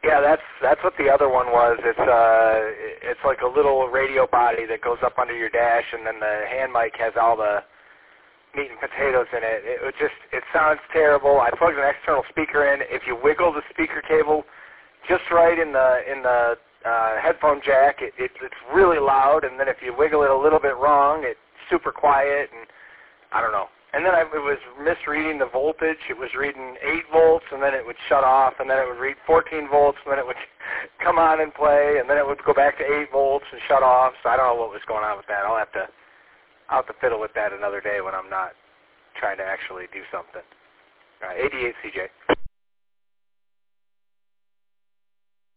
Yeah, that's what the other one was. It's like a little radio body that goes up under your dash, and then the hand mic has all the meat and potatoes in it. It sounds terrible. I plugged an external speaker in. If you wiggle the speaker cable just right in the headphone jack, it's really loud, and then if you wiggle it a little bit wrong, it's super quiet, and I don't know. And then it was misreading the voltage. It was reading 8 volts, and then it would shut off, and then it would read 14 volts, and then it would come on and play, and then it would go back to 8 volts and shut off. So I don't know what was going on with that. I'll have to fiddle with that another day when I'm not trying to actually do something. 88 CJ.